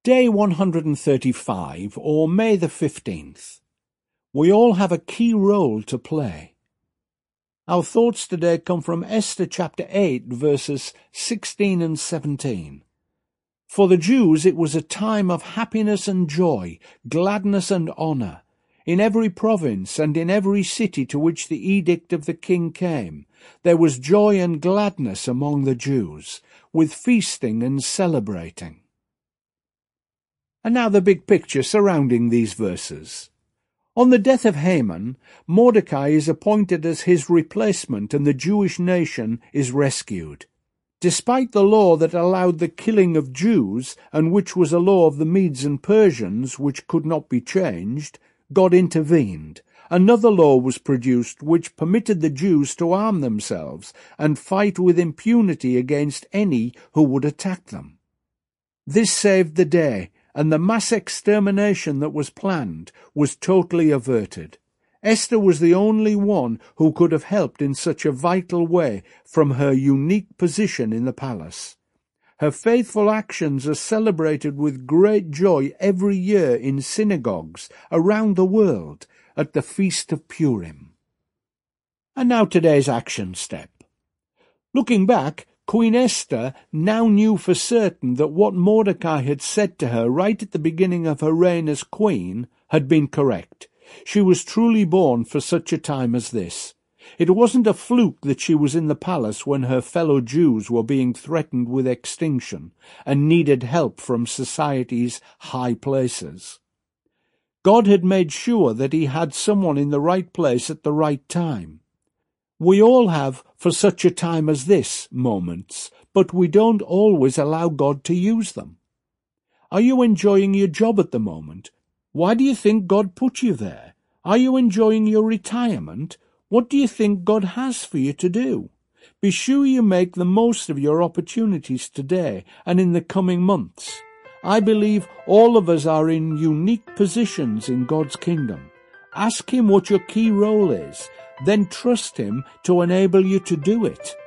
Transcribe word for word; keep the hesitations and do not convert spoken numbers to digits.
Day one hundred thirty-five, or May the fifteenth. We all have a key role to play. Our thoughts today come from Esther chapter eight, verses sixteen and seventeen. For the Jews it was a time of happiness and joy, gladness and honour. In every province and in every city to which the edict of the king came, there was joy and gladness among the Jews, with feasting and celebrating. And now the big picture surrounding these verses. On the death of Haman, Mordecai is appointed as his replacement and the Jewish nation is rescued. Despite the law that allowed the killing of Jews, and which was a law of the Medes and Persians which could not be changed, God intervened. Another law was produced which permitted the Jews to arm themselves and fight with impunity against any who would attack them. This saved the day, and the mass extermination that was planned was totally averted. Esther was the only one who could have helped in such a vital way from her unique position in the palace. Her faithful actions are celebrated with great joy every year in synagogues around the world at the Feast of Purim. And now today's action step. Looking back, Queen Esther now knew for certain that what Mordecai had said to her right at the beginning of her reign as queen had been correct. She was truly born for such a time as this. It wasn't a fluke that she was in the palace when her fellow Jews were being threatened with extinction and needed help from society's high places. God had made sure that he had someone in the right place at the right time. We all have, for such a time as this, moments, but we don't always allow God to use them. Are you enjoying your job at the moment? Why do you think God put you there? Are you enjoying your retirement? What do you think God has for you to do? Be sure you make the most of your opportunities today and in the coming months. I believe all of us are in unique positions in God's kingdom. Ask him what your key role is, then trust him to enable you to do it.